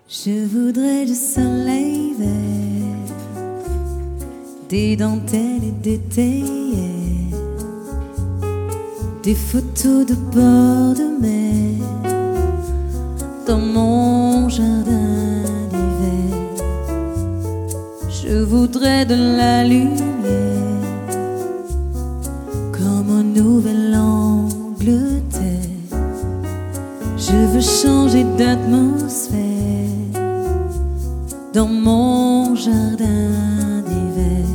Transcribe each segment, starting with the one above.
Je voudrais du soleil vert, des dentelles et des théières, des photos de bord de mer dans mon jardin d'hiver. Je voudrais de la lumière comme en Nouvelle-Angleterre. Je veux changer d'atmosphère dans mon jardin d'hiver.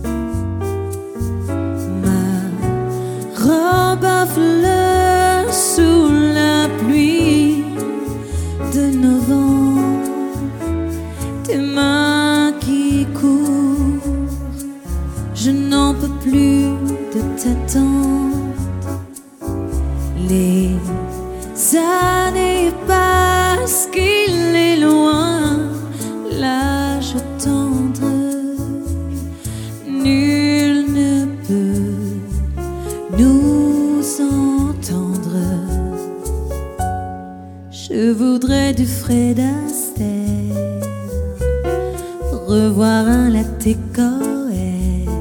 Ma robe à fleurs sous la pluie de novembre, tes mains qui courent, je n'en peux plus de t'attendre. Les années passent, qu'il est loin l'âge tendre, nul ne peut nous entendre. Je voudrais du Fred Astaire, revoir un latte Cohen.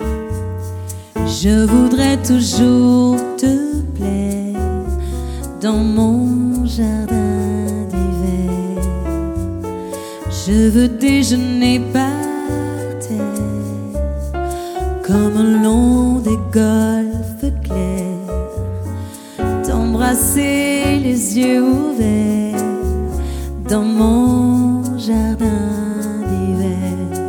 Je voudrais toujours te plaire dans mon jardin d'hiver. Je veux déjeuner par terre comme le long des golfes clairs, t'embrasser les yeux ouverts dans mon jardin d'hiver.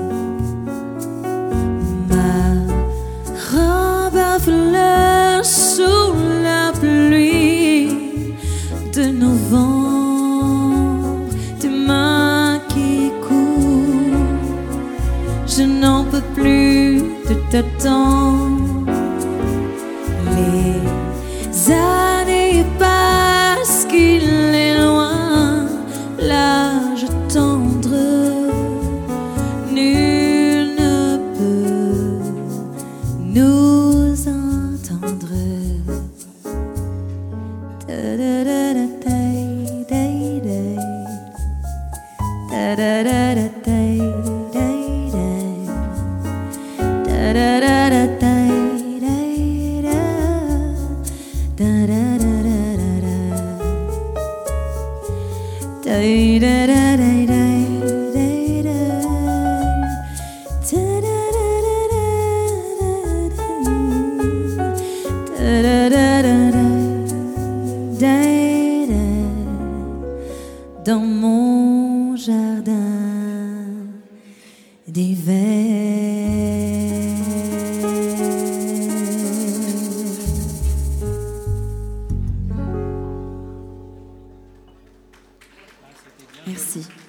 Ma robe à fleurs sous la pluie de novembre, tes mains qui courent, je n'en peux plus de t'attendre. Les années passent, qu'il est loin l'âge tendre, nul ne peut nous entendre. Dans mon jardin d'hiver. Merci.